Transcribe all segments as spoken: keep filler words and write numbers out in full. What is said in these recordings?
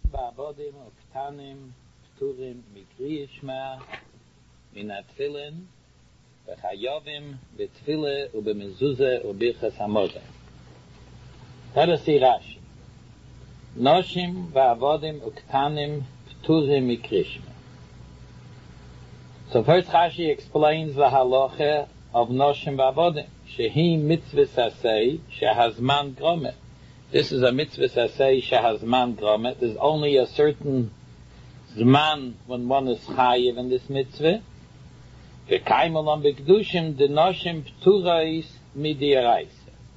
בעבודים וקטנים פטורים מקריאת שמע מן התפילין וחייבים בתפילה ובמזוזה וברכת המזון. Let us see Rashi. Noshim va'avodim uktanim pturim mikrishma. So first Rashi explains the halacha of Noshim va'avodim. Shehi mitzvah sasei shehazman gromet. This is a mitzvah sasei shehazman gromet. There's only a certain zman when one is chayiv in this mitzvah. V'kaimelon b'kedushim de noshim pturais midiraisa.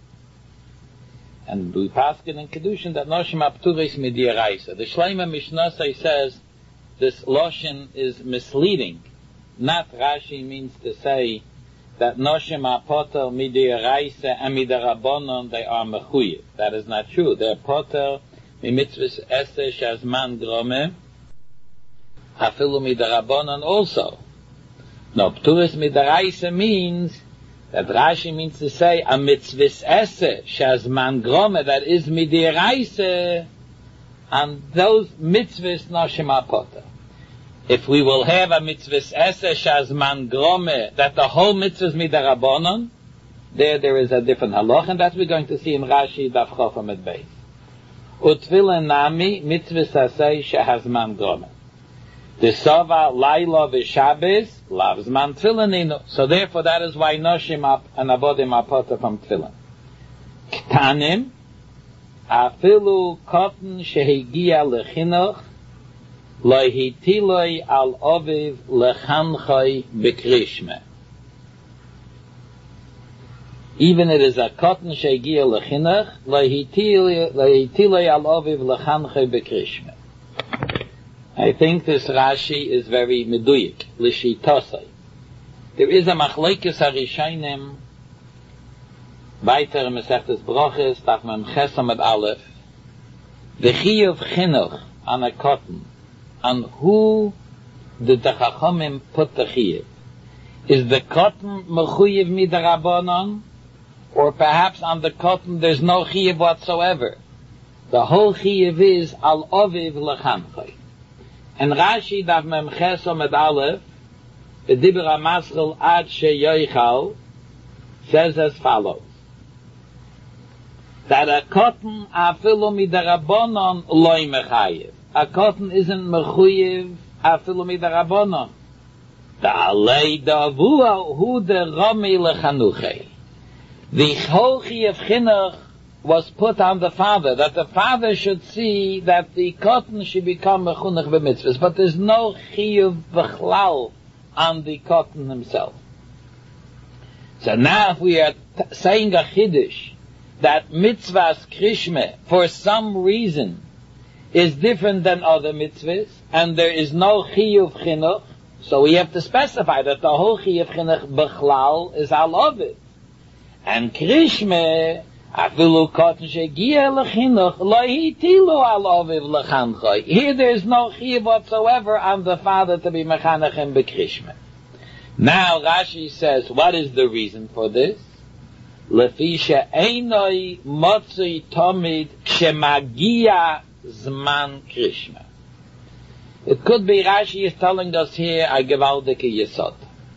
And we pass it in Kedushin that Noshim Apturis Midiraisa. The Shleima Mishnasai says this Loshin is misleading. Not Rashi means to say that Noshim Apotel Midiraisa and Midarabonon they are Mechuyev. That is not true. They are Potel Mimitzvus Ese Shazman Grome Hafilu Midarabonon also. No, Pturis Midiraisa means that Rashi means to say a mitzvahs esse shazman grome that is midiraisa, and those mitzvahs noshim apota. If we will have a mitzvahs esse shazman grome that the whole mitzvah is midarabonon, there there is a different halach, and that we're going to see in Rashi daf chofam et beis. Utfilen nami mitzvahs esse shehazman grome. The Sova, Laila, Vishabes, loves man tefillin. So therefore that is why Noshim up and Avodim apota from tefillin. Ktanim, afilu kotten shehigia lechinuch, lohitiloi al oviv lechanchoi bekrishme. Even it is a kotten shehigia lechinuch, lohitiloi al oviv lechanchoi bekrishme. I think this Rashi is very meduyik, l'shitosai. There is a machlekes harishayim, weiter in Mesechtes Broches, daf mem chesam et aleph, the chiyuv chinuch on a cotton, and who the Chachamim put the chiyuv. Is the cotton mechuyev midarabanan, or perhaps on the cotton there's no chiyuv whatsoever? The whole chiyuv is al oviv lechanchai. And Rashi daf mem chesom et aleph, the dibur hamaschel ad sheyoichal, says as follows: that a cotton afilu midarabonon loy mechayev. A cotton isn't mechuyev afilu midarabonon. The alei davua hu de romi lechanuchei. The whole chiyuv chinuch was put on the father, that the father should see that the cotton should become mechunach b'mitzvahs, but there's no chiyuv b'chlal on the cotton himself. So now if we are t- saying a chiddush that mitzvahs krishme for some reason is different than other mitzvahs, and there is no chiyuv chinuch, so we have to specify that the whole chiyuv chinuch b'chlal is all of it. And krishme afilu cotton shegia lechinuch lohitilu al oviv lechanchoi. Here there is no chiyuv whatsoever on the father to be mechanachem bekrishme. Now Rashi says, what is the reason for this? Lefi she'einoi motzei tomid kshemagia zman krishme. It could be Rashi is telling us here a gewaldike yesod.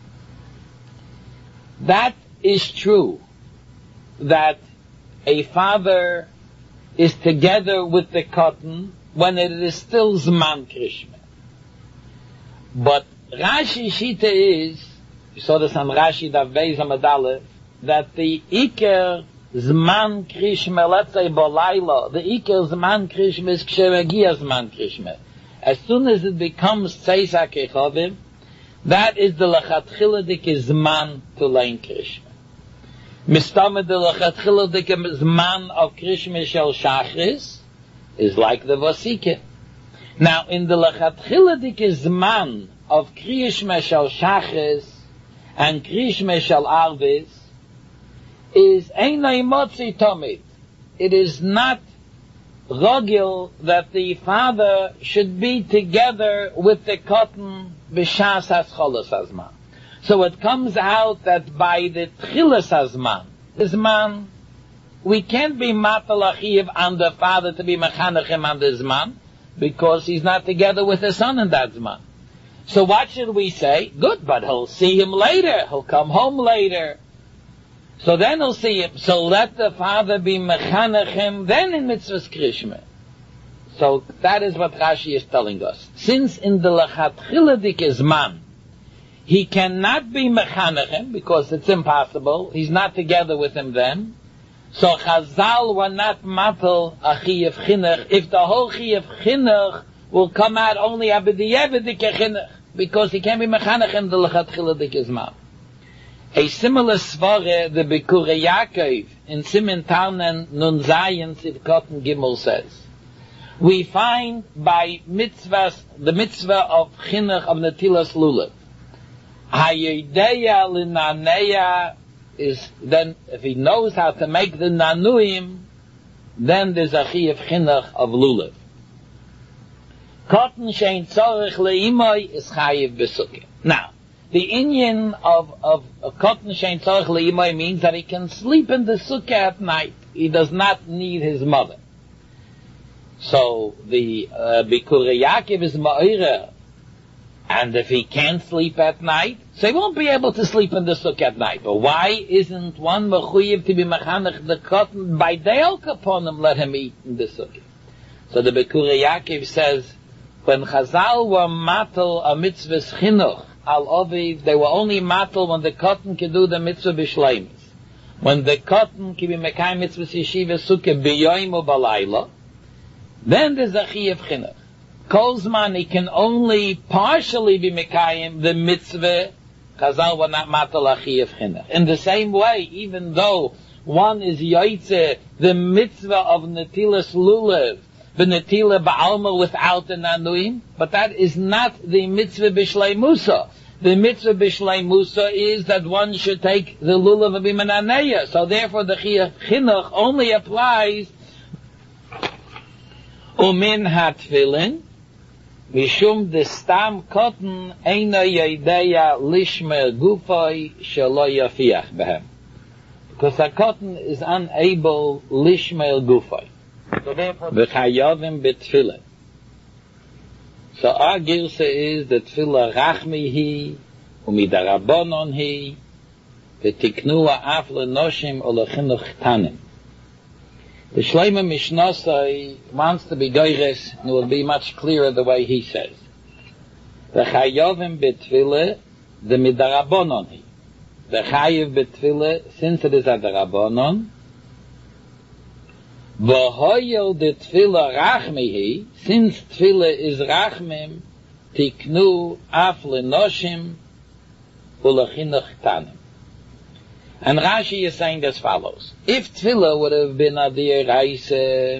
That is true, that a father is together with the cotton when it is still Zman Krishma. But Rashi Shita is, you saw this on Rashi Daf Beis Amud Aleph, that the Iker Zman Krishma, let's say Bolayla, the Iker Zman Krishma is Ksheregia Zman Krishma. As soon as it becomes Tzeisa Kechovim, that is the Lechatchila Dike Zman to Lein Krishma. Mistamed the lechatchila the zman of krishma shel shachris is like the vasike. Now in the lechatchila the zman of krishma shel shachris and krishma shel arvis is einay motzi tomid. It is not rogil that the father should be together with the cotton b'shas hascholas hazman. So it comes out that by the tchilas hazman, zman, we can't be matal achiv on the father to be mechanechem on the zman, because he's not together with his son in that zman. So what should we say? Good, but he'll see him later. He'll come home later. So then he'll see him. So let the father be mechanech him, then in mitzvahs krishma. So that is what Rashi is telling us. Since in the lechatchila dik zman, he cannot be mechanech him, because it's impossible. He's not together with him then. So Chazal were not matal a chiyuv chinuch, if the whole chiyuv chinuch will come out only abediyeved chinuch, because he can't be mechanech in the lechatchila dik zman. A similar svare, the Bikurei Yaakov in Siman Tarnan Nun Zayin Sivkot Gimel says, we find by mitzvahs, the mitzvah of chinuch of netilas lulav, hayedeya l'naneya is then, if he knows how to make the nanuim, then there's a chiyuv chinuch of lulav. Cotton shein tzorich le'imoy is chayiv b'sukkah. Now, the inyan of, of, of cotton shein tzorich le'imoy means that he can sleep in the sukkah at night. He does not need his mother. So the uh, Bikurei Yaakov is ma'ira, and if he can't sleep at night, so he won't be able to sleep in the sukkah at night. But why isn't one mechuyev to be mechanech the cotton by Deil Kaponim, let him eat in the sukkah? So the Bikurei Yaakov says, when Chazal were matal a mitzvah's chinuch al oviv, they were only matal when the cotton could do the mitzvah b'shleimus. When the cotton can be mekayim mitzvah yeshiva sukkah b'yoyim u b'layla, then there's a chiyuv chinuch. Kolzman, he can only partially be mekayim the mitzvah. Chazal were not matal a chiyuv chinuch. In the same way, even though one is yoytze the mitzvah of netilas lulav, b'netila ba'alma without the nanuim, but that is not the mitzvah b'shlei musa. The mitzvah b'shlei musa is that one should take the lulav of b'mananeya. So therefore the chiyuv chinuch only applies umin hatfilin, mishum de stam cotton eina yedeya lishmer gufay shelo yafiach behem. Because the cotton is unable lishmer gufay. So therefore, v'chayavim b'tfilah. So our girsa is that tfilah rachmi hi, umidarabonon hi, v'tiknua af l'noshim o l'chinuch tanim. The Shleima Mishnasai wants to be goyres, and it will be much clearer the way he says. V'chayavim b'tfilah, the midarabonon hi. V'chayiv b'tfilah, since it is a darabonon, V'hoyel de tefillah rachmihi, since tefillah is rachmim, tiknu af lenoshim u'lechinuch tanim. And Rashi is saying as follows: if tefillah would have been a d'oraisa,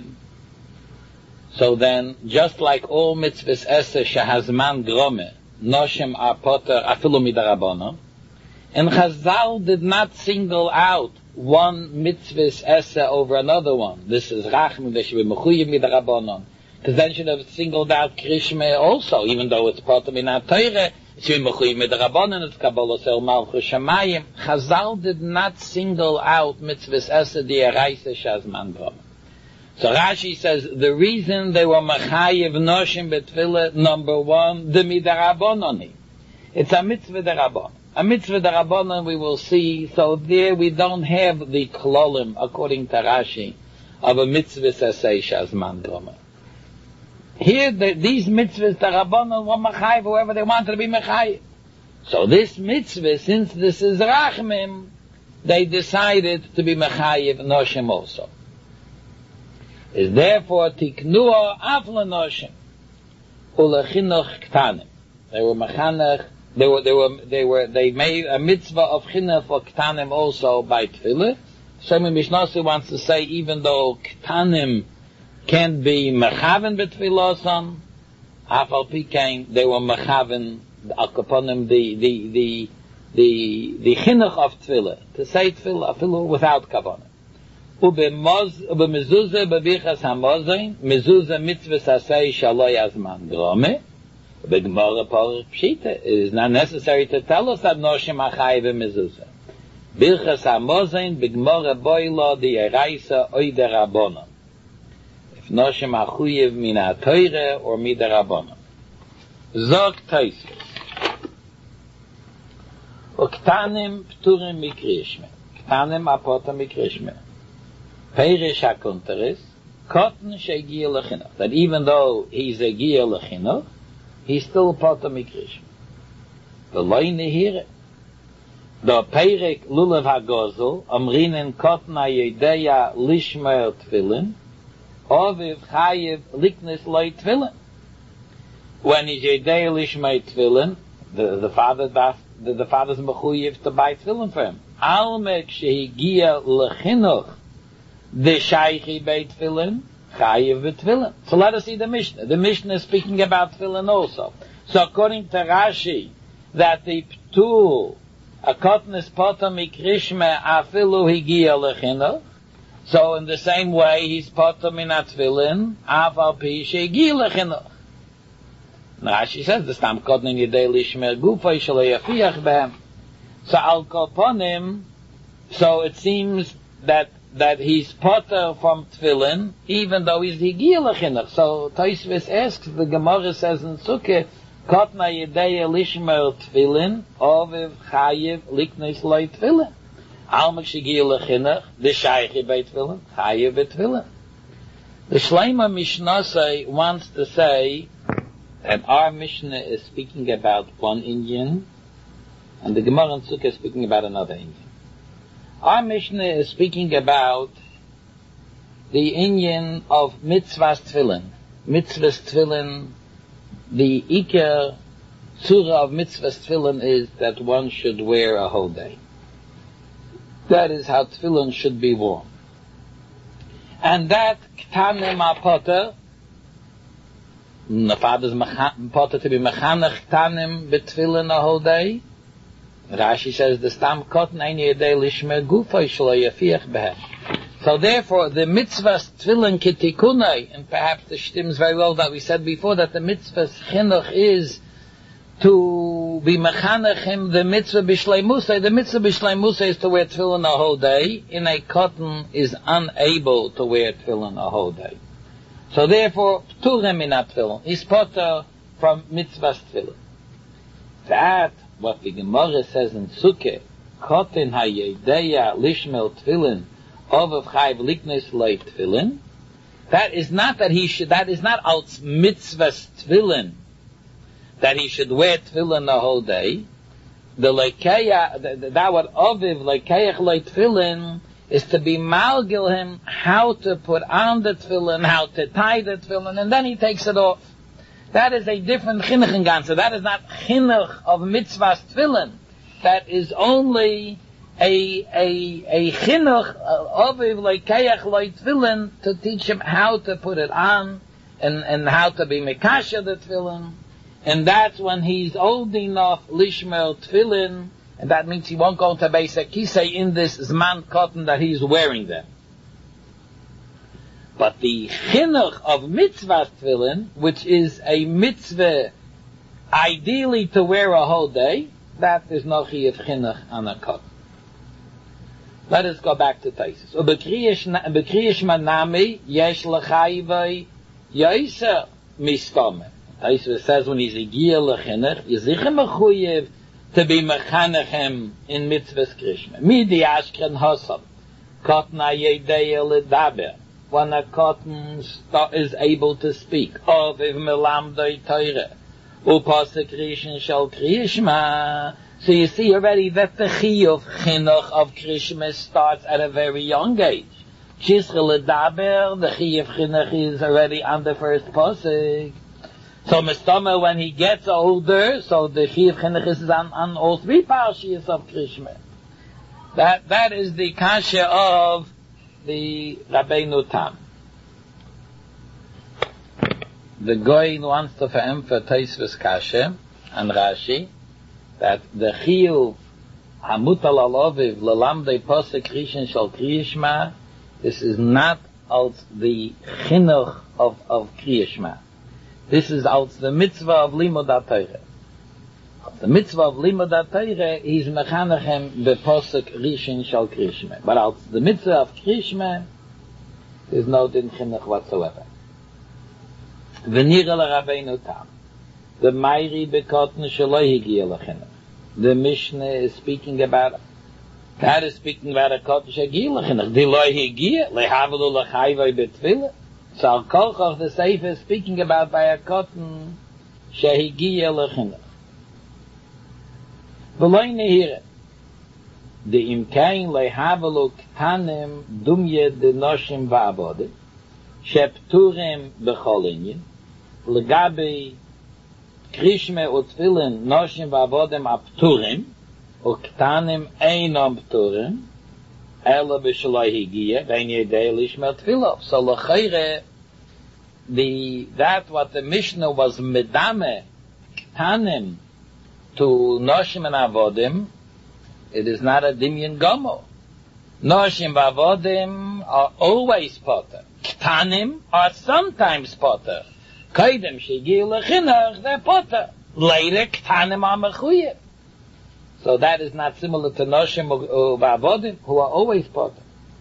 so then, just like all mitzvahs esser shehazman grome, noshim are poter afilu midarabonon, and Chazal did not single out one mitzvah's essa over another one. This is rachmi, they should be mechuyev midarabonon. Because then should have singled out krishme also, even though it's part of minat Torah, it should be mechuyev midarabonon, it's kabbalah sel malchus shamayim. Chazal did not single out mitzvah's essa d'oraisa shazman b'rom. So Rashi says the reason they were mechayev noshim betfilah, number one, the midarabonon. It's a mitzvah d'rabon. A mitzvah d'Rabbanan we will see, so there we don't have the klolim, according to Rashi, of a mitzvah sasei shazman droma. Here, the, these mitzvahs d'Rabbanan were mechayiv, whoever they wanted to be mechayiv. So this mitzvah, since this is rachmim, they decided to be mechayiv noshim also. Is therefore tiknua af l'noshim, u'lechinuch ktanim. They were mechanech, They were, they were, they were, they made a mitzvah of chinuch for ktanim also by tefillah. Shlomo Mishnasi wants to say, even though ktanim can't be mechaven betfilosan, afal pikein, they were mechaven al kaponim the the the the the chinuch of tefillah, to say tefillah afilu without kaponim. Ube moz ube mezuzah bebichas hamozain mezuzah mitzvah sasei shaloi azman grome. The Gemara Parach Pshita, it is not necessary to tell us that Noshim Achayiv Mezuzah. Birchas HaMozain, B'Gemara Boila, the Eraisa, Oy Derabonon. If Noshem achuyev min ha-Torah or midarabonon. Zog Tosfos. Uktanim pturim mikrishme. Ktanim apota mikrishme. Perish hakunteris. Cotton shegiya lechinuch. That even though he's a giya lechinuch, he's still pota mikrishme. The loine here. The Perek Lulav HaGozel, Amrinen Cotton HaYedeya Lishmer Tfilin, Oviv Chayev Liknes Loi Tfilin. When he's Yedeya Lishmer Tfilin, the, the father does, the, the father's mechuyev to buy tefillin for him. Almek shehigia lechinuch the shaychi beit tefillin chayev v'tefillin. So let us see the Mishnah. The Mishnah is speaking about tefillin also. So according to Rashi, that the ptul a cotton is potam mikrishme afilu higia lechinuch. So in the same way, he's potam in a tefillin afal pi shehigia lechinuch. Rashi says the stam cotton in yedei lishmer gufay shelo yafiach behem. So al koponim, so it seems that that he's potter from tefillin, even though he's higia lechinuch. So Tosfos asks, the Gemara says in Sukkah, cotton yedei lishmer tefillin oviv chayev liknes loy tefillin. Almak shehigia lechinuch the shaychi bei tefillin chayev v'tefillin. The Shleima Mishnasei wants to say and our Mishnah is speaking about one Indian, and the Gemara and Sukkah is speaking about another Indian. Our Mishnah is speaking about the Indian of mitzvahs tefillin. Mitzvahs tefillin, the Iker surah of mitzvahs tefillin is that one should wear a whole day. That is how tefillin should be worn. And that ktanim apota, the father's potter to be mechanech tanim betfillin a whole day. Rashi says the stam cotton ein yedei lishmer gufay shelo yafiach behem. So therefore, the mitzvahs tefillin kitikunai, and perhaps the shtims very well that we said before that the mitzvahs chinuch is to be mechanech him the mitzvah b'shleimusay. The mitzvah b'shleimusay is to wear tefillin a whole day. In a cotton is unable to wear tefillin a whole day. So therefore, pturim min ha-tefillin. He's potter from mitzvahs tefillin. That, what the Gemara says in Sukkah, Kotin ha-yedeya lishmel tefillin, ovav chayv liknes loy tefillin, that is not that he should, that is not als mitzvahs tefillin, that he should wear tefillin the whole day. The lekeya, that what oviv lekeach loy tefillin, is to be malgil him how to put on the tefillin, how to tie the tefillin, and then he takes it off. That is a different chinuch in Ganze. That is not chinuch of mitzvahs tefillin. That is only a a a chinuch of lekeach loy tefillin to teach him how to put it on and and how to be mekasha the tefillin. And that's when he's old enough lishmer tefillin. And that means he won't go into Beis HaKisei in this Zman cotton that he's wearing them. But the chinuch of mitzvah tefillin, which is a mitzvah ideally to wear a whole day, that is no chiyuv chinuch on a cotton. Let us go back to Tosfos. Ubekriyish manami yesh l'chayvei yoiser miskome. Tosfos says when he's a giya l'chinuch, yizicha mechuyev to be mechanechem in mitzvahs krishma. Midi ashken hosam. Cotton ha-yedeya ledaber. When a cotton is able to speak. Of if melamdoi Torah. Upasek rishon shel krishma. So you see already that the chiyuv chinuch of krishma starts at a very young age. Chischa ledaber, the chiyuv chinuch is already on the first pasuk. So Mistama, when he gets older, so the Chiyuv Chinuch is on, on all three parshiyos of Krishma. That that is the kasha of the Rabbeinu Tam. The Goy wants to emphasize Tosfos kasha and Rashi that the Chiyuv Hamutal Aloviv Lalamdei Posek Rishon Shal Kriyishma, this is not als the Chinuch of of Kriyishma. This is als the mitzvah of limud ha-Torah. The mitzvah of limud ha-Torah is mechanechem beposek rishon shal krishma. But als the mitzvah of krishma, there's no din chinuch whatsoever. V'nira l'Rabbeinu Tam. The Meiri bekotne shelo higia l'chinuch. The Mishnah is speaking about, that is speaking about a kotne shehigia l'chinuch. Di lo higia, lehavelu l'chayvoi betfilah. So Al Kolchach, the Sefer, is speaking about by a kotne shehigia l'chinuch. V'loi nehire. The imkain lehavelu ktanim dumye de noshim va'avodim. Shepturim b'cholinyin. Legabi Krishme utfilin noshim v'avodim apturim. Uktanim einom pturim. Ela b'shaloi higia. Vein yedei lishmer tfilov. So l'chayre, the, that what the Mishnah was medame ktanim to noshim and avodim, it is not a dimyan gomo. Noshim v'avodim are always potter. Ktanim are sometimes potter. Kaidem shegiu l'chinuch, they're potter. Later, ktanim are mechuyev. So that is not similar to noshim v'avodim, who are always potter.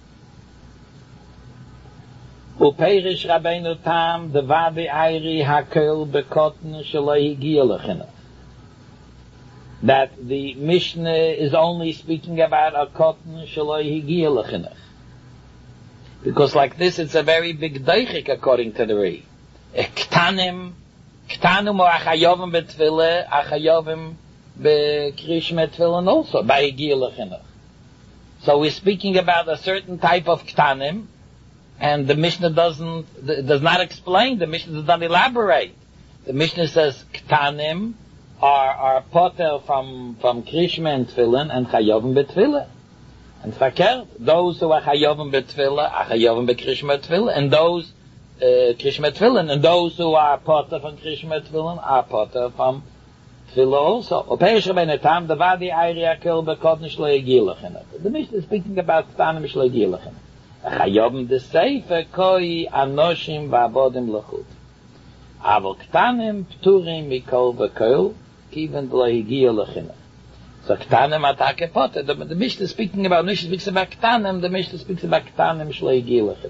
Upeirish Rabbeinu Tam, the vadi ayri hakel bekotn shelo higia l'chinuch. That the Mishnah is only speaking about a cotton shelo higia l'chinuch. Because like this, it's a very big deichik according to the Ri. Ktanim, ktanim or achayovim betfileh, achayovim bekrishme tefillin also, by higia l'chinuch. So we're speaking about a certain type of ktanim, and the Mishnah doesn't, does not explain, the Mishnah does not elaborate. The Mishnah says ktanim are, are potter from, from krishme and tefillin, and chayovim betfileh. And fakert, those who are chayovim betfillah are chayovim bekrishma tefillah, and those uh, krishma tefillah, and those who are potter from krishma tefillah are potter from tefillah also. Opeish Rabbeinu Tam, the vadi ayri akel bekotn shelo higia l'chinuch. The Mishnah is speaking about ktanim shelo higia l'chinuch. Chayovim the sefer koi anoshim v'avodim l'chut. Avol ktanim pturim mikol v'kol kiven lo higia l'chinuch. So ktanim atake potter. The, the Mishnah is speaking about, Mishnah speaks about ktanim, the Mishnah speaks about ktanim shelo higia l'chinuch.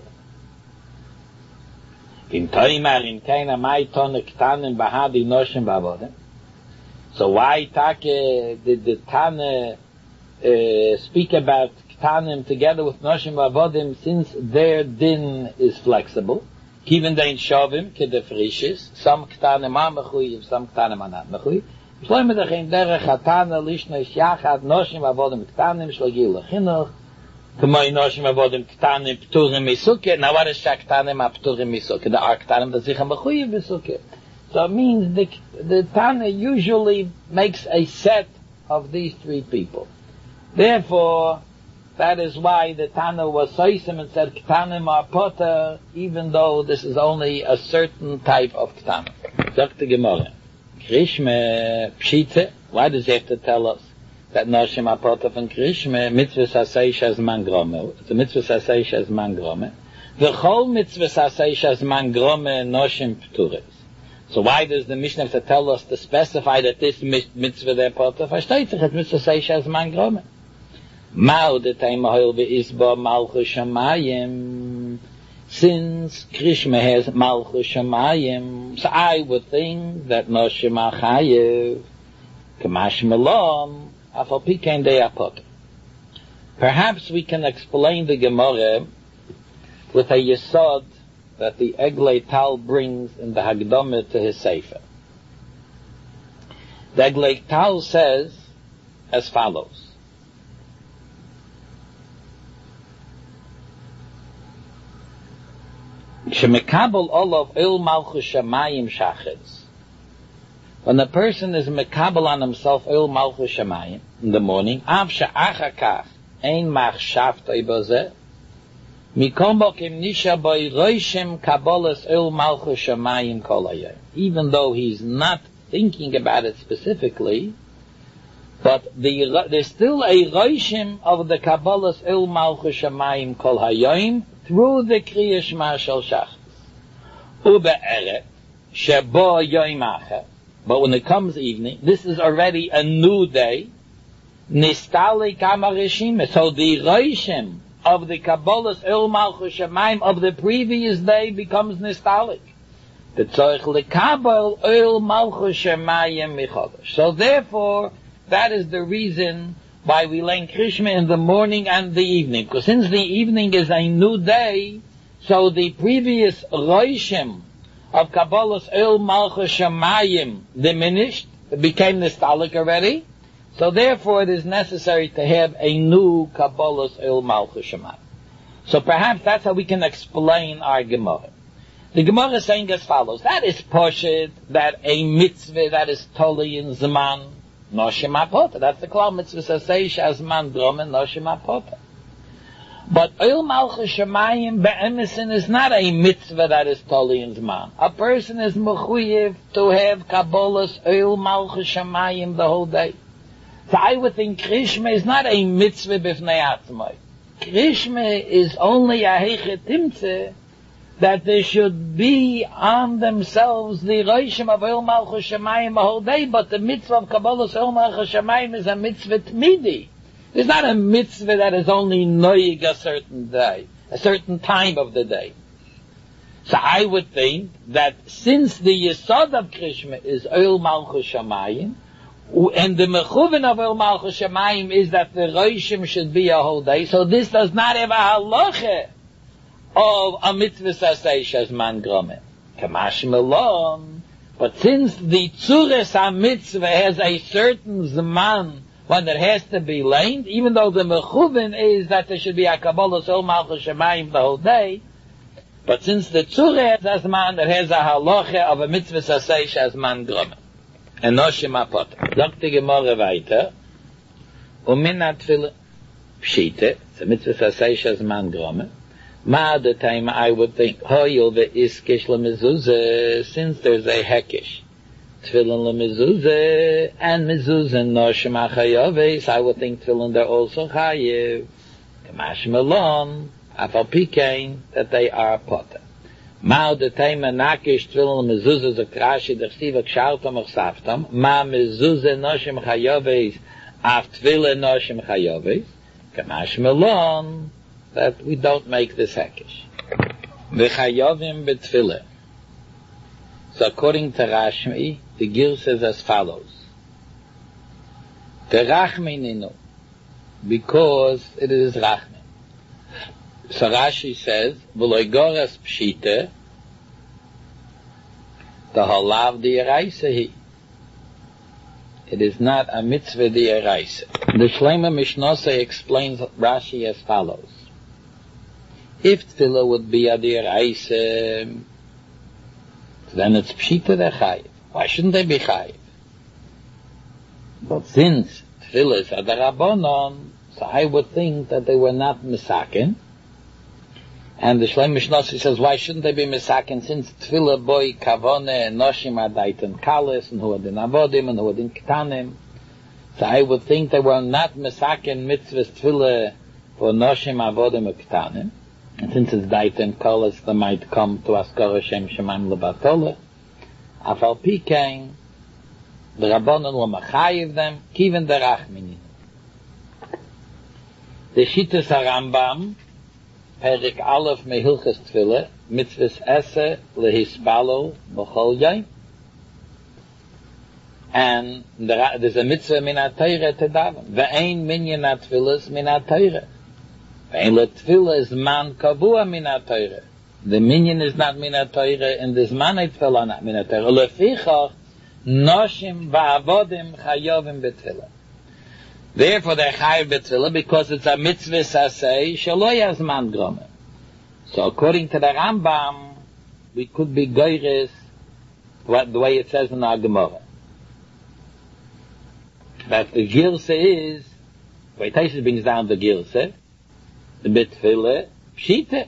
In toimar in keina mai tone ktanim bahadi noshim v'avodim. So why take did the Tana uh, speak about ktanim together with noshim v'avodim, since their din is flexible? Even they in shavim kedefrishis, some ktanim are mechuyev, some ktanim are not mechuyev. Shloime dechin derech hatana lishna yachad noshim avodim ktanim shelo higia l'chinuch k'may noshim avodim ktanim pturim misukeh. Now what is shaktanim apturim misukeh? The are ktanim that zich mechuyev misukeh. So it means the the Tana usually makes a set of these three people. Therefore, that is why the Tana was soisim and said ktanim are potter, even though this is only a certain type of ktanim. Sagt the Gemara. Krishme pshite. Why does he have to tell us that noshim are potter from krishme? Mitzvah sasei shaz man grome. It's a mitzvah sasei shaz man grome. V'chol mitzvah sasei shaz man grome noshim pturis. So why does the Mishnah have to tell us to specify that this mitzvah they're potter? Versteht sich, it's mitzvah sasei shaz man grome. Mao de taimahol ve'isba malchus shamayim. Since Krishma has Malchus Shamayim, so I would think that Noshim Achayev, Kamash Malom, Afal Pikein de Apot. Perhaps we can explain the Gemara with a yesod that the Eglei Tal brings in the Hagdamah to his Sefer. The Eglei Tal says as follows. Shemekabel olav il malchus shamayim shachitz. When a person is mekabel on himself il malchus shamayim in the morning, av she'achakach ein machshavtoi bozeh, mikom bokim nisha boi roishim kabolas il malchus shamayim kol hayom. Even though he's not thinking about it specifically, but the, there's still a roishim of the kabolas il malchus shamayim kol hayom, through the Kriya Shema Shel Shachris. Ube'eret, Shebo Yoim Acher. But when it comes evening, this is already a new day. Nistali Kama Rishime. So the Roshim of the Kabbalah's Il Malchus Shemaim of the previous day becomes nostalgic. The tzorich lekabel oil malchus shemayim michodesh. So therefore, that is the reason why we learn Krishma in the morning and the evening. Because since the evening is a new day, so the previous roishim of Kabbalah's oil malchus shemayim diminished, it became nostalgic already. So therefore it is necessary to have a new Kabbalah's oil malchus shemayim. So perhaps that's how we can explain our Gemara. The Gemara is saying as follows: that is poshet, that a mitzvah that is totally in Zman, noshim apota. That's the klal mitzvah saseish as man dromen noshim apota. But oil malchus shemayim be'emesin is not a mitzvah that is totally in Zman. A person is mechuyev to have Kabbalah's oil malchus shemayim the whole day. So I would think Krishma is not a mitzvah b'fnei atzmai. Krishma is only a heichet timtzeh that they should be on themselves the roishim of oil malchus shemayim the whole day, but the mitzvah of Kabbalah's oil malchus shemayim is a mitzvah tmidi. It's not a mitzvah that is only noig a certain day, a certain time of the day. So I would think that since the yesod of Krishma is oil malchus shemayim, and the mechuven of oil malchus shemayim is that the roishim should be a whole day, so this does not have a halacha of a mitzvah saseish as man gromen. Kamash melon. But since the tzures ha-mitzvah has a certain zman when it has to be learned, even though the mechuven is that there should be a Kabbalah's oil malchus shemayim the whole day, but since the tzure has a zman that has a halacha of a mitzvah saseish as man gromen. And noshim apot. Sagt die Gemara weiter, um min atfil pshite, it's a mitzvah saseish as man gromen. Ma the time I would think, hoyil ve'iskish lemezuzah, since there's a hekish, tefillin lemezuzah, and mezuzah noshim achayaves, I would think tefillin they're also chayiv. Kamash melon, afal pikein, that they are potter. Ma the time nakish tefillin lemezuzah zakrashi dechsiva kshartam achsaftam, ma mezuzah noshim chayaves, af tefillin noshim chayaves, kamash melon, that we don't make this hekish. V'chayovim betfilah. So according to Rashmi, the Gil says as follows: Terachmininu, because it is Rachmin. So Rashi says, V'loigoras pshite, the halav di'eraisa. It is not a mitzvah di'eraisa. The Shleima Mishnose explains Rashi as follows: if tefillah would be a di'eraisa, then it's pshita they're chayiv. Why shouldn't they be chayiv? But since tefillah is a darabonon, so I would think that they were not misaken. And the Shleim Mishnasi says, why shouldn't they be misaken, since tefillah boy kavone and noshim adaitan kalis and huadin avodim and huadin ketanim. So I would think they were not misaken mitzvahs tefillah for noshim avodim and ketanim. And since it's daitan kalis, they might come to askar Hashem shemaim lebatola. Afal pikein, the rabbanon will machayiv them, kiven derachminin. The Shittas HaRambam, Perik Aleph Mehilchas Tefillah, Mitzvahs Esse Lehispalo B'chol Yom. And there's a mitzvah min ha-Torah to daven. Ve'ein minyan ha-Tefillas min ha-Torah. Ve'ein le-Tefillah is man kavua min ha-Torah. The minyan is not min ha-Torah, and the zman ha-Tefillah not min ha-Torah. Lefichach noshim va'avodim chayovim b'Tefillah. Therefore, they're chayiv b'Tefillah because it's a mitzvah sasei shelo yazman gromen. So, according to the Rambam, we could be goyres the way it says in our Gemara. That the Gilse is, the way Taisha brings down the Gilse, the b'Tefillah pshita.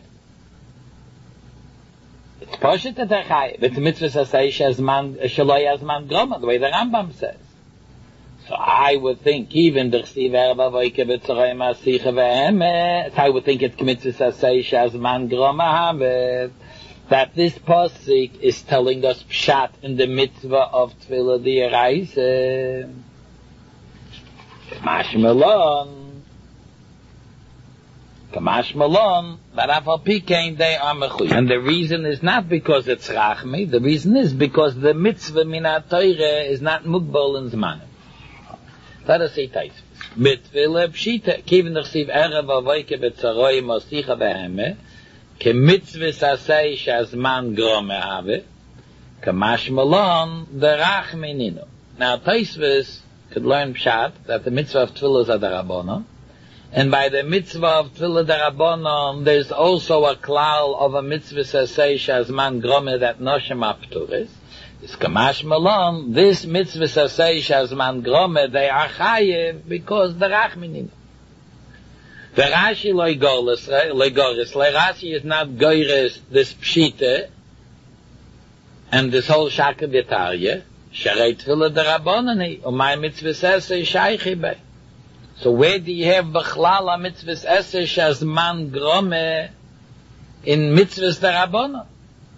It's poshet that they're chayiv. It's a mitzvah sasei shelo yazman gromen, the way the Rambam says. So I would think even the Chsiv Erba Voike B'Tzorei Masicha Ve'emet, I would think it's K'mitzvah Sasei Shazman Groma Havet, that this pasuk is telling us pshat in the mitzvah of Tefillah D'Oraisa. Mashmalon. Kamash Malon, that Afal Pikein, they are Mechuyev. And the reason is not because it's Rachmi, the reason is because the mitzvah Minat Torah is not Mugbal in Zmanim. Let us say Tais. Mitzvah Pshita, Kivin Nechsiv Erev Avoike Betzaroy Mosicha Beheme, Ke Mitzvah Sasei Shazman Grome Ave, Kamash Malon, the Rachmi Nino. Now Taisvis could learn Pshat, that the mitzvah of Tefillah is Adarabona, and by the mitzvah of Tefillah Darabonon, there's also a klal of a mitzvah Sasei Shazman Grome that Noshem Apturis. It's Kamash Malon, this mitzvah Sasei Shazman Grome, they are Chayev because the Rachminin. The Rashi Loigoris, Loigoris, Rashi is not Goyres, this Pshite, and this whole Shaka B'Tarye, Sharei Tefillah Darabonani, Umay mitzvah Sasei Shaychi Bei. So where do you have B'chlal a mitzvah Sasei Shazman Grome in mitzvahs Darabonon?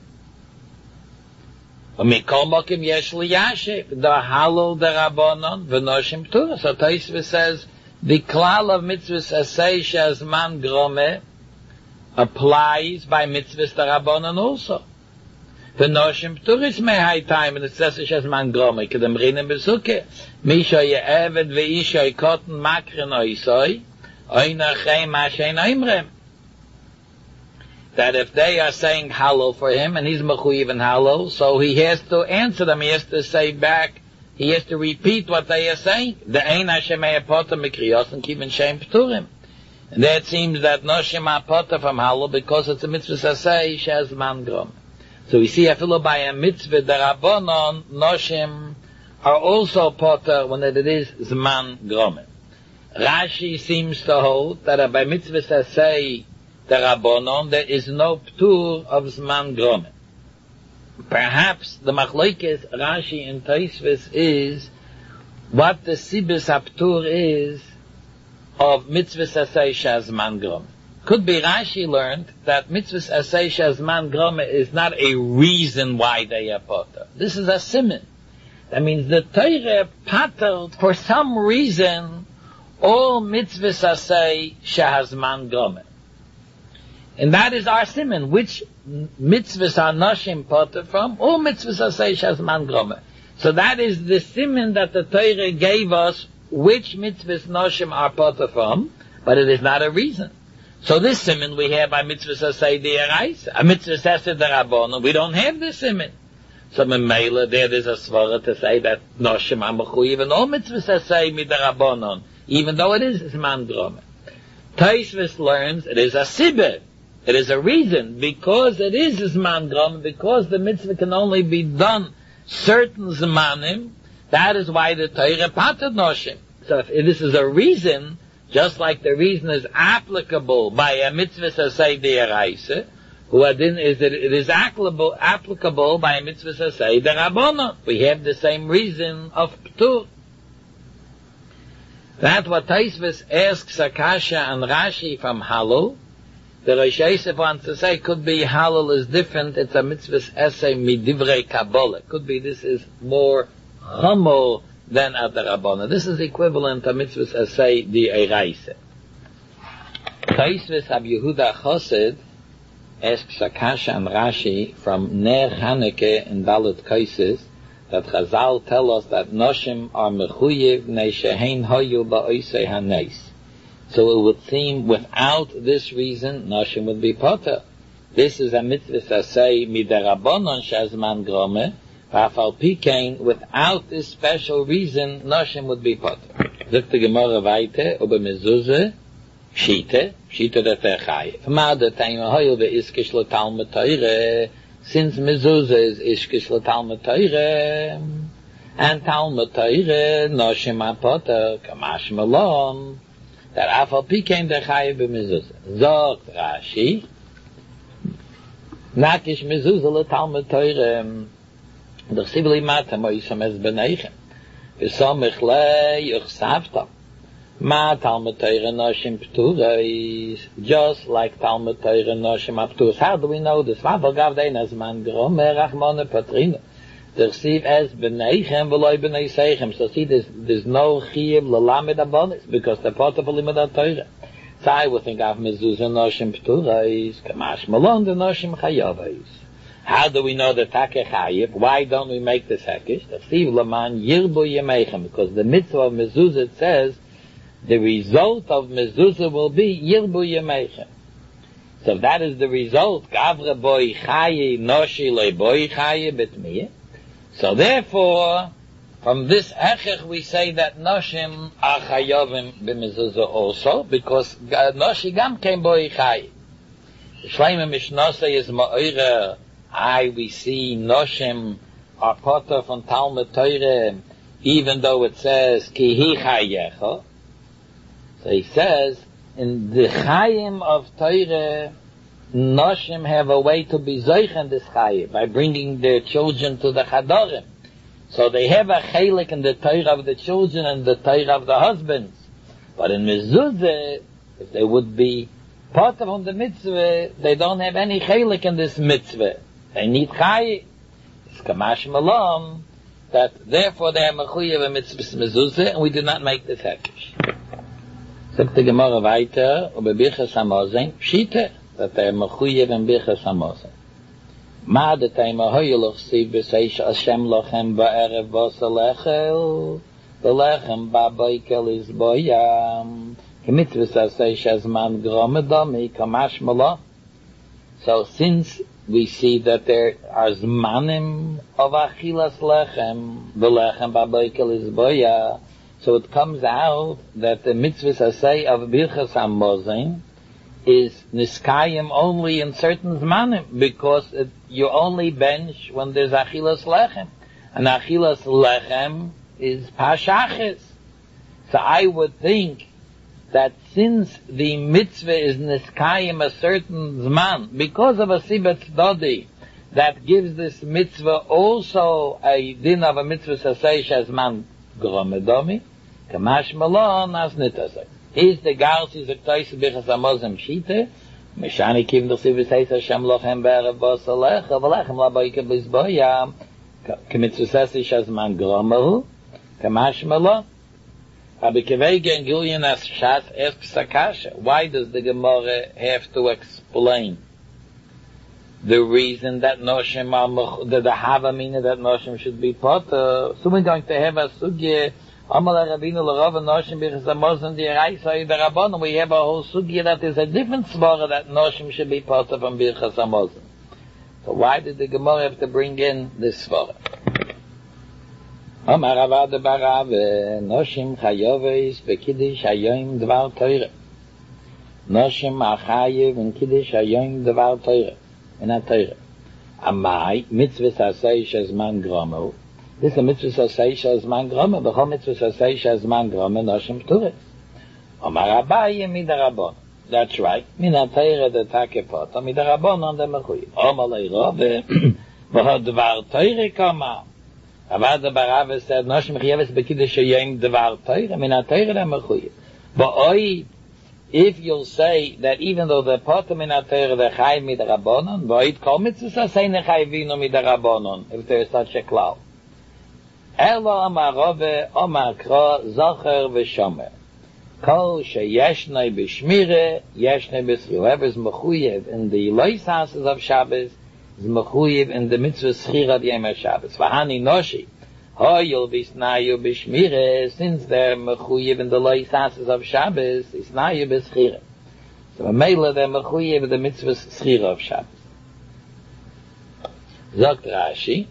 Umikol Mokim Yesh Liyashiv, the Halal Darabonon, V'noshim P'tura. So Taisva says, the klal of mitzvahs Sasei Shazman Grome applies by mitzvahs Darabonon also. V'noshim P'turis mehai time in the Sasei Shazman Grome, Kedem Rinim Besuke, Misha Ye'eved Ve'isha Yikoten Makren Oisoi, Oina Chem Ashen Oimrem. That if they are saying halal for him, and he's mechuyev and halal, so he has to answer them, he has to say back, he has to repeat what they are saying. The ein Hashem ha'apota mikriyos and kivin shem p'turim. And there it seems that noshim ha'apota from halal, because it's a mitzvah sasei shazman grom. So we see afilu by a mitzvah darabonon, noshim are also pota when it is zman grom. Rashi seems to hold that by mitzvah sasei the Rabbonon, there is no ptur of Zman Grome. Perhaps the Machlokes Rashi and Taisvis is what the Sibis HaPtur is of Mitzvah Sasei Shazman Grome. Could be Rashi learned that Mitzvah Sasei Shazman Grome is not a reason why they are potter. This is a siman. That means the Torah pattered for some reason all Mitzvah Sasei Shazman Grome. And that is our siman. Which mitzvahs are noshim potter from? All mitzvahs are say shazman grome. So that is the siman that the Torah gave us which mitzvahs noshim are potter from, but it is not a reason. So this siman we have by mitzvahs say deraisa. A mitzvah says derabon, we don't have this siman. So memela there is a svara to say that noshim are mechuyev and all mitzvahs say midarabonon, even though it is zman grome. Taisvis learns it is a sibbe. It is a reason, because it is Zman Grom, because the mitzvah can only be done certain Zmanim, that is why the Torah pated Noshim. So if this is a reason, just like the reason is applicable by a mitzvah Sasei De'eraisa, who adin is that it is applicable, applicable by a mitzvah Sasei De'rabonon. We have the same reason of Ptur. That what Taisvis asks Akasha and Rashi from Halal, the Rosh Yosef wants to say, could be halal is different, it's a mitzvah's essay midivrei Kabbalah. Could be this is more chomo than at the Rabbana. This is equivalent to mitzvah's essay di Eiraise. Taisvis Ab Yehuda Chosed asks Akasha and Rashi from Ner Haneke in Dalet Kaisis that Chazal tell us that Noshim are mechuyev nei shehein hoyu ba'oisei haneis. So it would seem without this reason, Noshim would be potter. This is a mitzvah sasei midarabonon shazman grome, v'afal pikein, without this special reason, Noshim would be potter. Zok the Gemara weiter, ube mezuzah, pshite, pshite der terchaye. V'ma de teima hoyel ve'iskish lo talmud teire, since mezuzah is iskish lo talmud teire, and talmud teire, Noshim are potter, kamash malon, that afal pikein der chaye b'mezuzah. Zog Rashi, nakish mezuzah le talmud teire, der sibli mata moisam es beneichem, v'somich le yuchsavta, ma talmud teire noshim p'turais, just like talmud teire noshim ap'turais. How do we know this? V'aval gav dein az man grom, merachmone patrina. Der siv es beneichem v'loi b'nei seichem. So see, there's, there's no chiyuv l'lamed abonis, because the potter for limud ha-teire. So I would think of mezuzah noshim pturais, kamash malon the noshim chayavais. How do we know the takeh chayiv? Why don't we make this hekesh? The Siv Laman yirbu yemeichem, because the mitzvah of mezuzah says the result of mezuzah will be yirbu yemeichem. So if that is the result, gavre boi chayi noshi le boi chayi betmiyah. So therefore, from this hechech we say that noshim are chayovim b'mezuzah also, because noshi gam came boi chayi. Shleima mishnasa is ma'ira. I, we see noshim are potter from Talmud Torah, even though it says ki hi chayecha. So he says, in the chayim of Torah, noshim have a way to be zoichen this chayim by bringing their children to the chadorim. So they have a chelik in the Torah of the children and the Torah of the husbands. But in mezuzah, if they would be part of the mitzvah, they don't have any chelik in this mitzvah. They need chayim. It's kamash malom, that therefore they are mechuyev a mitzvah mezuzah, and we do not make this hekesh. Sagt die Gemara weiter, über Birchas Hamazon, Pshite, that they are mechuyev in Birchas Hamazon. Ma de tema hoyeloch siv b'seish Hashem lochem ba'erev v'asa lechel, v'lechem ba'boikel is boyam, k'mitzvus aseish azman gromedami, kamash malom. So since we see that there are zmanim of achilas lechem, v'lechem ba'boikel is boyam, so it comes out that the mitzvah asay of Birchas Hamazon is niskayim only in certain zmanim, because it, you only bench when there's achilas lechem, and achilas lechem is pashachis. So I would think that since the mitzvah is niskayim a certain zman, because of a sibet dodi that gives this mitzvah also a din of a mitzvah asay shazman gromedomi, kamash malon as nitasay. Is the Garsi Zaktais Birchas Hamazon Shite, Meshani Kim the Sivis Hashem Lochem Be'erev V'asa Lecha, V'lechem Laboike B'izboya, K'mitzvusesi Shazman Gromeru, Kamash Malon. Rabbi Kevege and Gillian as Shas asks Akasha, why does the Gemara have to explain the reason that Noshim are, that the Hava meaning that Noshim should be potter? So we're going to have a sugya. Amal Rabbeinu l'Rav Noshim Birchas Hamazon the Raisa the Rabbanon. We have a whole sugya that is a different svara that Noshim should be part of from Birchas Hamazon. So why did the Gemara have to bring in this svara? Amar Ravad Barav Noshim Chayoves Bekiddush Hayom Dvar Torah. Noshim Achayev in Kiddush Hayom Dvar Torah in a Torah. Amai Mitzvah Asay Shazman Gromo. This is a mitzvah asay shazman grama, the whole mitzvah asay shazman grama, noshim pturis. Omar Abaye midarabon. That's right. Mina teire de takepot, midarabon on the mechuy. Omar leirobe, v'ho dvar teire kama. Avad the Barave said, noshim chiyeves bekiddush hayom dvar teire, mina teire de mechuy. But oi, if you'll say that even though the pot mina teire de chay midarabonon, v'oi kol mitzvah asay nechayvino midarabonon, if there is such a cloud. Elo amar Rove, amar Kra, Zocher v'Shomer. Kol sheyeshnei b'shmire, yeshnei b'schir. Whoever is mechuyev in the lois houses of Shabbos is mechuyev in the mitzvah schir ad yom Shabbos. V'hani noshi, hoyol b'snayu b'shmire, since they're mechuyev in the lois houses of Shabbos, isnayu b'schir. So Mamela they're mechuyev in the mitzvah schir of Shabbos. Zogt Rashi,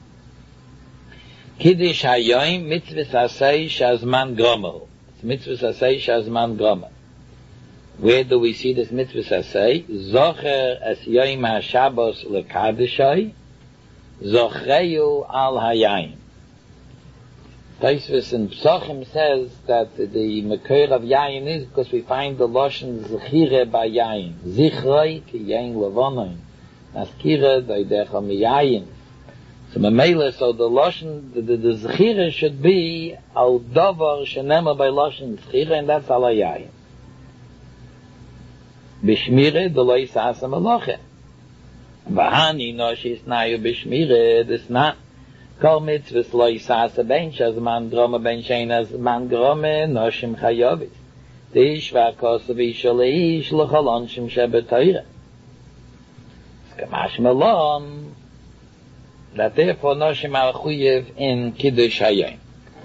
Kiddush Hayom mitzvah asay shazman gromel. It's mitzvah asay shazman gromel. Where do we see this mitzvah asay? Zocher es yom haShabbos lekadushay, zocheyu al hayayim. Tosfos in Psachim says that the makor of yayin is because we find the lashon zechire by yayin. Zichrei ki yayin levonoin. Naskira doidecha miyayin. So Mamela, so the lashon, the, the, the zechira should be al davar shenema by lashon zechira, and that's al hayayim. Bishmire the lois asa malacha. V'hani no sheisnayu bishmire. This not kol mitzvahs lois asa ben shazman groma ben shein as man groma noshim chayovis. the Ishvakas of Ishalish Lachalonshim Shabbatayra. Kamash Malon, that therefore Noshim are Chuyev in Kiddush Hayom.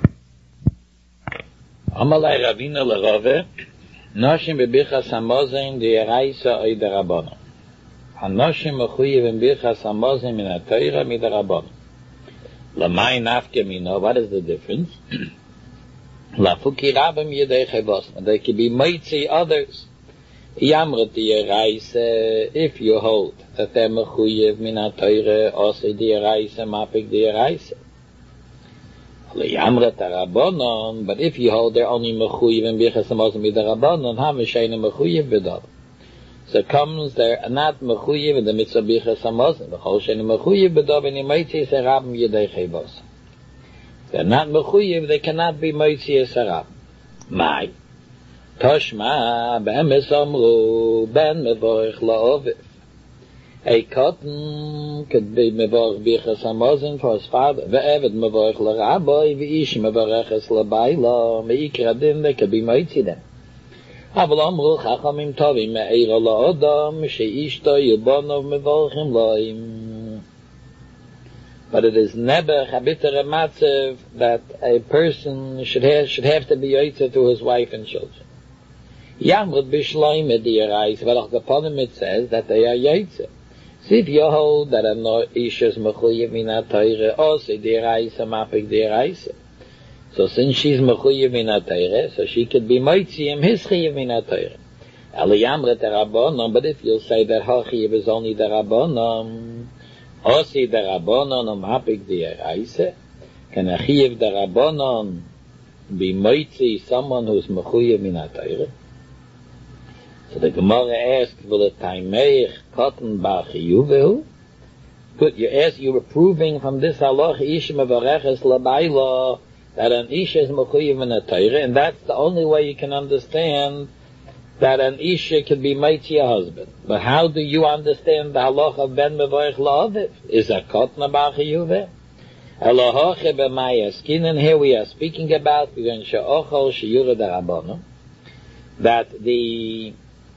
Amalai Ravina Lerove, Noshim bebichas hamozin de'eraisa oy derabbanon. Hanoshim mechuyev in bichas hamozin min ha'torah miderabbanon. Lamay nafke mino, what is the difference? Lafuki rabim yedei chevosna, they can be mitzi others. Yamret de'eraisa, if you hold that they're mechuyev min ha'torah, also de'eraisa, mapik de'eraisa. Yamret Rabbanon, but if you hold they're only mechuyev and bichas hamozin miderabbanon, hamishayna mechuyev b'dav. So comes they're not mechuyev in the mitzvah bichas hamozin, b'chol shayna mechuyev b'dav, and yimaitzi serabim yedei chevos. They're not mechuyev, they cannot be mitzi serabim. Mai Toshma be'emes amru ben mevorich la'oviv. A cotton could be mevorich bichas hamozin for his father. Ve'eved mevorich l'rabbi, ve'ish mevoreches l'bayla. Me'ikra din, they could be mitzi them. Aval amru chachamim tovim me'eira la'odam, she'ishto yubonov mevorichim lo'im. But it is never chabitere matzev that a person should have, should have to be yotze to his wife and children. Yamrud b'shloime di'erais, velach kaponim it says that they are yotze. So if you hold that an ish is mechuyev min ha'torah, also de'eraisa mapik de'eraisa. So since she's mechuyev min ha'torah, so she could be mitzi him his chiyev min ha'torah. Eli yamret derabbanon, but if you'll say that her chiyev is only derabbanon, also derabbanon or mapik de'eraisa, can a chiyev derabbanon be mitzi someone who's mechuyev min ha'torah? So the Gemara asked, will it taimeich cotton bar chiyuvehu? Good, you ask, you were proving from this halach ish mevareches labayla that an ish is mechuyev in a Torah, and that's the only way you can understand that an isha could be mitzi a husband. But how do you understand the halach of ben mevarech la'aviv? Is a cotton bar chiyuvehu? Elohoche b'maya skin, and here we are speaking about when she'ochol she'yura derabbanon, that the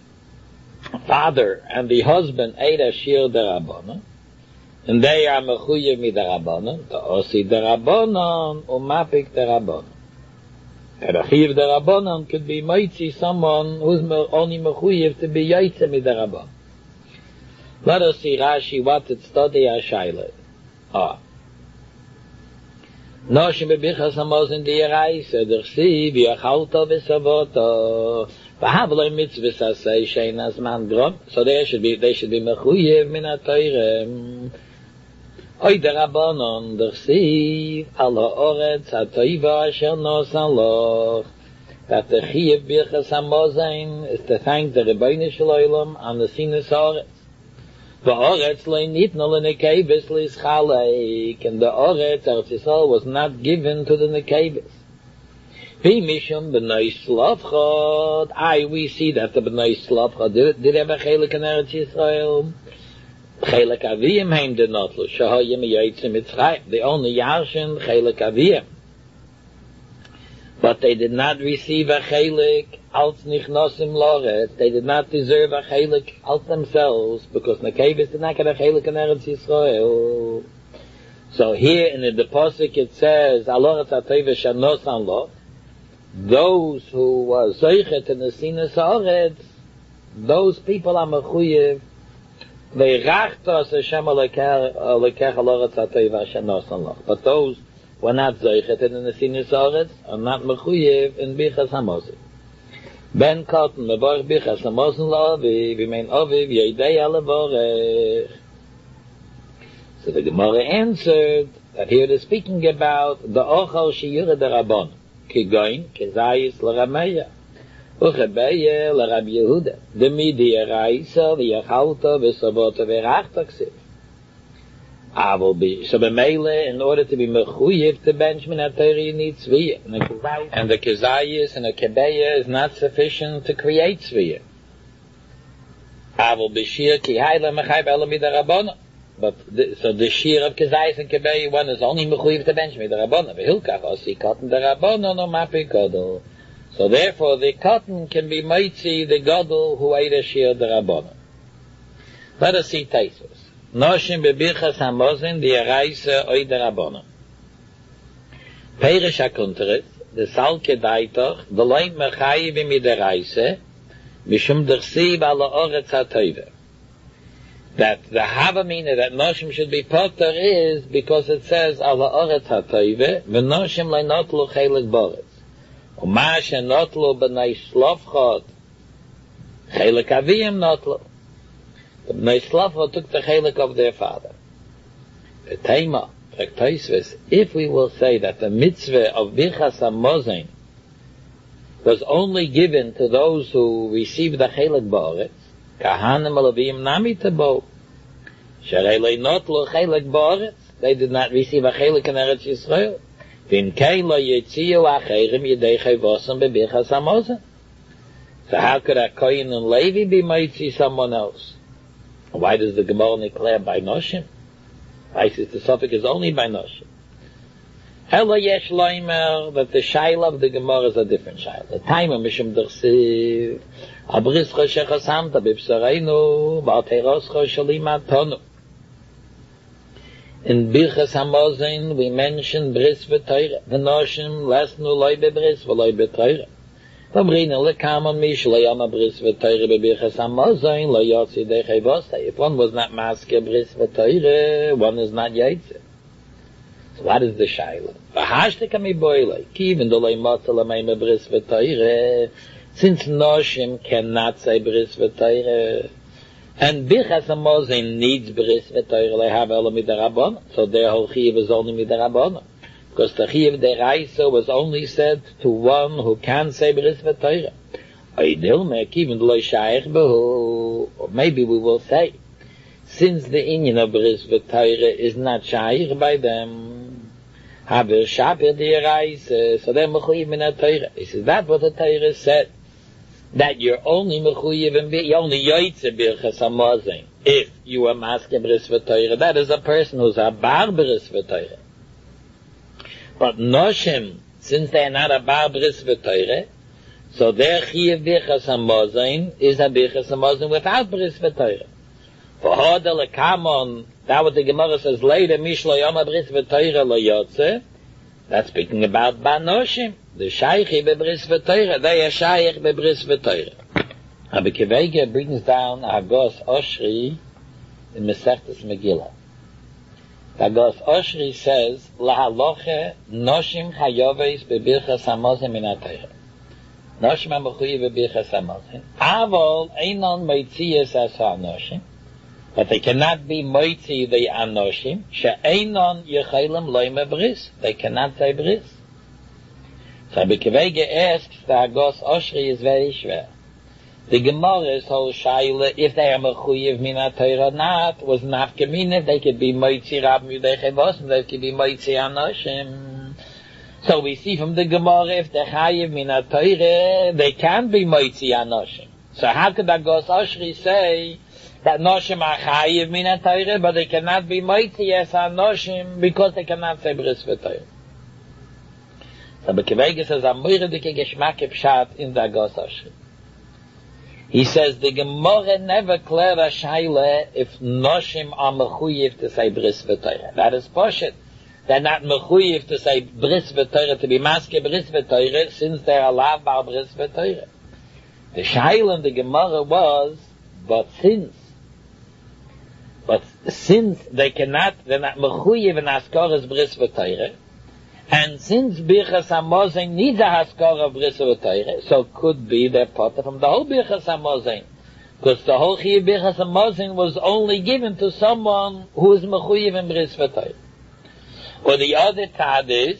father and the husband ate a shir derabbanon, and they are mechuyev miderabbanon, the osi derabbanon umapik derabbanon. And a chiv derabbanon could be mitzi someone who's only mechuyev to be yaitze miderabbanon. Let us see Rashi what it study a shaila. Ah. Noshim bebichas hamozin di'eraisa dersiv yachalta v'savota. So they should be, they should be mechuyev min ha'torah. Oy derabbanon dersiv al ha'oretz ha'toiva asher nosan loch. That the chiyev birchas hamozin is to thank the Rebbeinu shel Olam on the sinus ha'oretz. The oretz lo nitna le'nekeves li'schalek, and the oretz Eretz Yisrael was not given to the nekeves. Mishum b'nai Slavchot. I we see that the b'nai Slavchot did, did have a chelik in Eretz Yisrael. Chelik aviyim heim did not lo. Shahayim yaitze Mitzrayim. They only yarshin chelik aviyim. But they did not receive a chelik als nichnosim loretz. They did not deserve a chelik als themselves, because Nekevis did not get a chelik in Eretz Yisrael. So here in the pasuk it says, Aloretz ha'toiva shanosan loch. Those who were zeichet in the sinus ha'oretz, those people are mechuyev. Ve'rachtos Hashem alekech aloretz ha'toiva shanosan loch. But those who are not zeichet in the sinus ha'oretz are not mechuyev in bichas hamozin. Ben cotton mevorech bichas hamozin la'aviv, v'mein aviv yedei alevorech. So the Gemara answered that here it is speaking about the ochal sheyura derabbanon. Kigoin, kezayis l'rameya, uchebeya l'rab Yehuda, the midi eraisa v'yachalta v'savota v'rachta ksiv. Aval be so b'meile, in order to be mechuyev to bench min ha'torah you need tzviyah, and the kezayis and the kebeya is not sufficient to create tzviyah. Aval b'shir ki hayla mechayv ela midarabbanon. But the, so the shir of kezayis and kebeya, one is only mechuyev to bench midarabbanon. V'hilkach osi cotton darabbanon or mapi kodol. So therefore, the cotton can be mitzi the gadol who ate a shir derabbanan. Let us see Taisus. Noshim bebirchas hamozin the eraisa oy derabbanan. Perish hakunteres, the salke daitoch, the loin mechayivim mi deraisa, mishum dersiv ala oretz hatoive. That the havamina that noshim should be potter is because it says ala oretz hatoive, v'noshim leinotlu chelik boretz. Uma shenotlu b'nei shlofchot, chelik aviyim notlu. The b'nei shlofchot took the chelik of their father. The tema, if we will say that the mitzvah of Birchas HaMozen was only given to those who received the chelik ba'aretz, kahanim alavim nami tabo, sharei leinotlu chelik ba'aretz, they did not receive a chelik in Eretz Yisrael. V'im kei lo yetziu acherim yedei chayvosam bebirchas HaMozen. So how could a Kohen and Levi be mitzi someone else? Why does the Gemara declare by Noshim? I says the suffix is only by Noshim. Ela yesh loimer, that the shaila of the Gemara is a different shaila. The time of Mishum Dersiv, Abrischa shechasamta b'bsareinu, ba'ateiroscha shalim atonu. In Birchas HaMozen, we mention bris v'toira. The Noshim, lesnu loy bebris, v'loy b'toira. If one was not masker bris v'toira, one is not yaitze. So what is the shaila? Since Noshim cannot say bris v'toira, and Birchas HaMozen needs bris v'toira, they have ela midarabon, so their whole chiyuv is only midarabon. Because the chiyuv deraisa was only said to one who can say bris v'toira. Or maybe we will say, since the inyan of bris v'toira is not shaykh by them, haber shaper deraisa, so they're mechuyev min ha-toira. Is that what the Torah said? That you're only mechuyev and you're only yoytze birchas hamazon if you are masker bris v'toira. That is a person who's a bar bris v'toira. But Noshim, since they are not a bar bris v'toira, so their chiyuv birchas hamazon is a birchas hamazon without bris v'toira. For hodel kamon, that what the Gemara says later, mishlo yom bris v'toira lo yotze. That's speaking about ba Noshim, the shaykhi be bris v'toira. They are shaykh be bris v'toira. Rabbi Kivega brings down Agos Oshri in Masechtas Megillah. Agos Oshri says, lahaloche noshim chayoves bebirchas hamazon min ha-Torah. Noshim ha-mechuyev bebirchas hamazon. Avol einon moitzias as ha-noshim. But they cannot be moitzi the anoshim. She'einon yechelim loyme bris. They cannot say bris. So Rabbi Kivega asks, the Agos Oshri is very schwer. The Gemara's whole shaila, if they are mechuyev min ha-Torah or not, was nafkamin. If they could be moitzi rab yudei chayvos, they could be moitzi anoshim. So we see from the Gemara, if they're chayev min ha-Torah, they can be moitzi anoshim. So how could Agos Oshri say that noshim are chayev min ha-Torah, but they cannot be moitzi as anoshim because they cannot say bris v'toira? So Bekevege says, Amore dike geschmack pshat in the Agos Oshri. He says the Gemara never cleared a shaila if noshim are mechuyev to say bris v'toira. That is poshet. They're not mechuyev to say bris v'toira, to be maske bris v'toira, since they're allowed by bris v'toira. The shaila in the Gemara was, but since, but since they cannot, they're not mechuyev in askaras bris v'toira, and since Birchas HaMozen needs a haskara of bris v'toira, so could be their potter from the whole Birchas HaMozen, because the whole chiyuv Birchas HaMozen was only given to someone who is mechuyev in bris v'toira. Or the other tad is,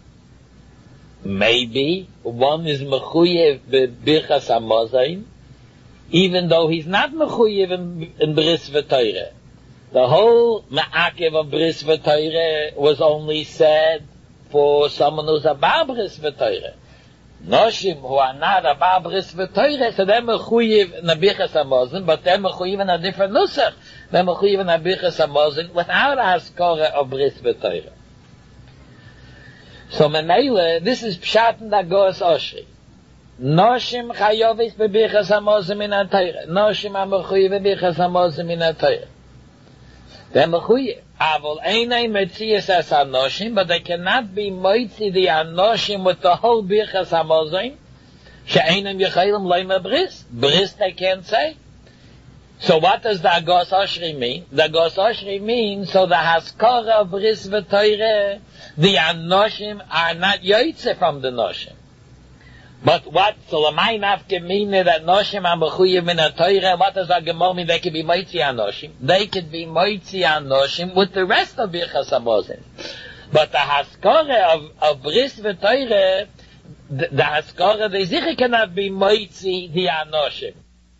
maybe one is mechuyev Birchas HaMozen, even though he's not mechuyev in, in bris v'toira. The whole ma'akev of bris v'toira was only said for someone who's a bar bris v'toira. Noshim who are not a bar bris v'toira, so they're mechuyev in a Birchas HaMozen, but they're mechuyev in a different nusach. They're mechuyev in a Birchas HaMozen without a haskara of bris v'toira. So Menele, this is pshat in the Agos Oshri. Noshim chayovis bebichas hamazon min ha-Torah. Noshim ha-mechuyev bebichas hamazon min ha-Torah. They're mechuyev. Avol einay metzias as ha-noshim, but they cannot be moitzi the ha-noshim with the whole bichas hamazon. She'einam yechaylem loyma bris. Bris they can't say. So what does the Agos Oshri mean? The Agos Oshri means, so the Haskara of Bris v'Torah, the Anoshim are not Yoitze from the Noshim. But what, so Lamai Nafke mean that Noshim are Mechuyev min ha-Torah, what does the Gemara mean? They could be Moitzi Anoshim. They could be Moitzi Anoshim with the rest of Birchas Hamazon. But the Haskara of, of Bris v'Torah, the, the Haskara, they sicher cannot be Moitzi the Anoshim.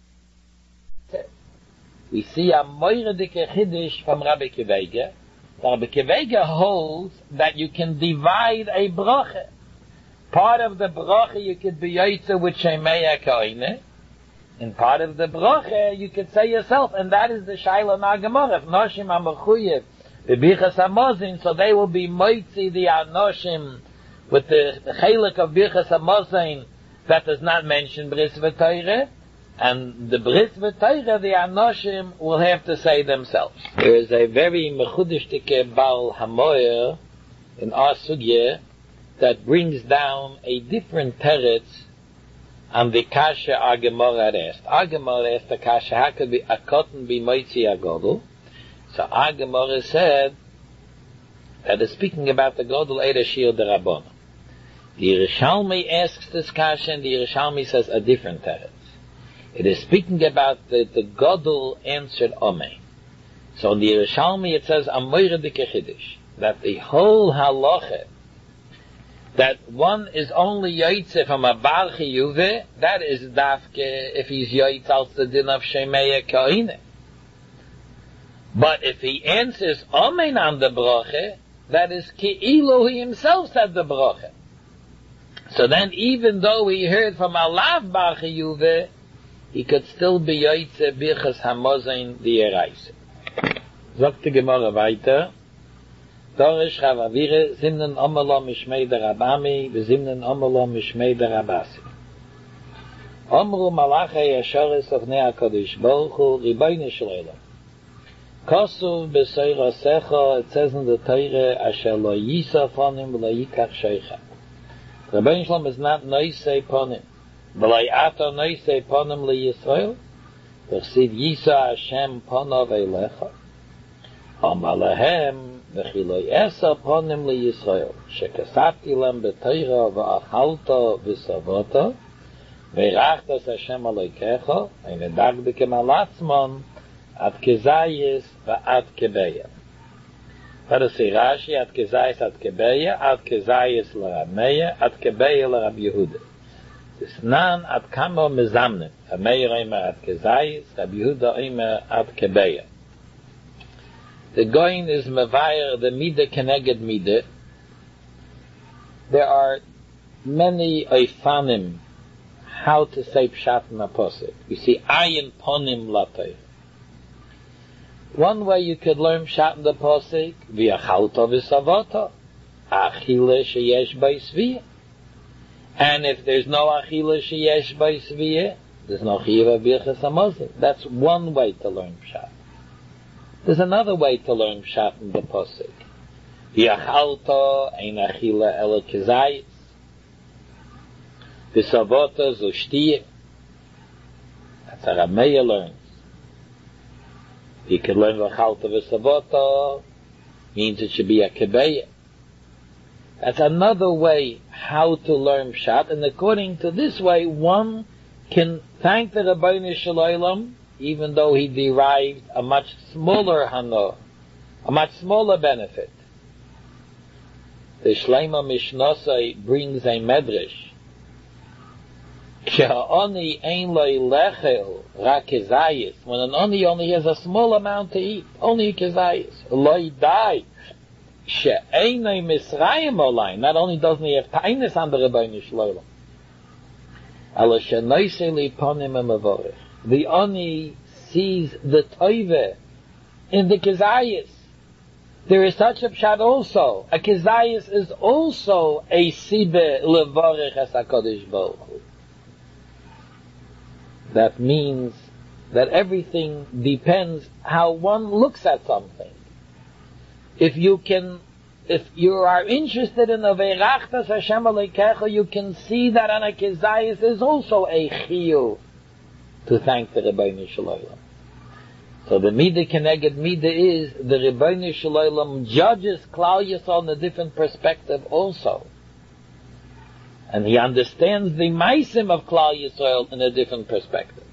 We see a moire dike chiddush from Rabbi Kivega. Rabbi Kivega holds that you can divide a bracha. Part of the bracha you could be yoitze with Shemei HaKoine, and part of the bracha you could say yourself, and that is the Shaila Nagamor. If Noshim HaMechuyev bebichas hamazon, so they will be moitzi the Anoshim with the chelik of bichas hamazon that does not mention Bris v'Torah. And the Bris v'Torah, the Anoshim, will have to say themselves. There is a very mechudishtike Baal Hamoyer in our sugya that brings down a different teretz on the kasha our Gemara had asked. Our Gemara asked the kasha, how could be a cotton be moitzi agodol? So our Gemara said that is speaking about the godol Eida Shir de Rabbona. The Yerushalmi asks this kasha, and the Yerushalmi says a different teretz. It is speaking about the, the Godel answered Omei. So in the Yerushalmi it says, Amoyre dike chiddush, that the whole halacha, that one is only yoitze from a Bar Chiyuve, that is dafke if he's yoitze als the din of Shemei HaKoine. But if he answers Omein on the bracha, that is Ki'ilu he himself said the bracha. So then even though he heard from a Lav Bar Chiyuve, he could still be yoitze birchas hamazon the Eraise. Sagt die Gemara weiter. Dorish Chavavire zimnen omelo mishmei der Rabami v'zimnen omelo mishmei der Rabasi. Omru malachei yasharis ofnei HaKadosh Baruch Hu Ribono shel Olam. Kosuv b'soira secha, it says in the Torah, asher lo yisa ponim v'lo yikach sheicha. Ribono shel Olam is not noisei ponim. V'lai ato noisei ponim li-Yisrael, v'chsiv yisa Hashem ponov eilecha, Amar lahem v'chiloi esa ponim li-Yisrael, shekasavti lem b'teira v'achalta v'savota, v'irachtas Hashem aloikecha, v'nedagdikem alatzmon, ad kezayis v'ad kebeya. Let us say Rashi, ad kezayis ad kebeya, ad kezayis l'Rameya, ad kebeya l'Rab Yehuda. This nan ad kamo mezamnim. Rameya oimer ad kezayis, Rab Yehuda oimer ad kebeya. The goin is mevayer the midah keneged midah. There are many oifanim how to say pshat in a posuk. You see ayin ponim latay. One way you could learn pshat in the posuk v'achalta v'savota achile sheyesh b'isviyah. And if there's no achila sheyesh b'isviyah, there's no chiyuv birchas hamazon. That's one way to learn pshat. There's another way to learn pshat in the posuk. V'achalta ein achila ela kezayis. V'savota zushtiyah. That's how Rameya learns. You can learn v'achalta v'savota means it should be a kebeya. That's another way how to learn pshat, and according to this way, one can thank the Ribono shel Olam, even though he derived a much smaller hana, a much smaller benefit. The Shleima Mishnasai brings a medrash. She'ani ein lo lechel rak kezayis. When an oni only has a small amount to eat, only kezayis, lo die. She'enei Misrayim olain. Not only doesn't he have tainus on the Ribono shel Olam, ala she'noisei li ponim ha'mavorech. The oni sees the toive in the kezayis. There is such a pshat also. A kezayis is also a sibe levorech as HaKadosh Baruch Hu. That means that everything depends how one looks at something. If you can, if you are interested in a Ve'erachtas Hashem Alekecha, you can see that an Akizayis is also a chiyuv to thank the Rebbeinu Shalom. So the Midah Keneged Midah is, the Rebbeinu Shalom judges Klal Yisrael in a different perspective also. And he understands the Maisim of Klal Yisrael in a different perspective.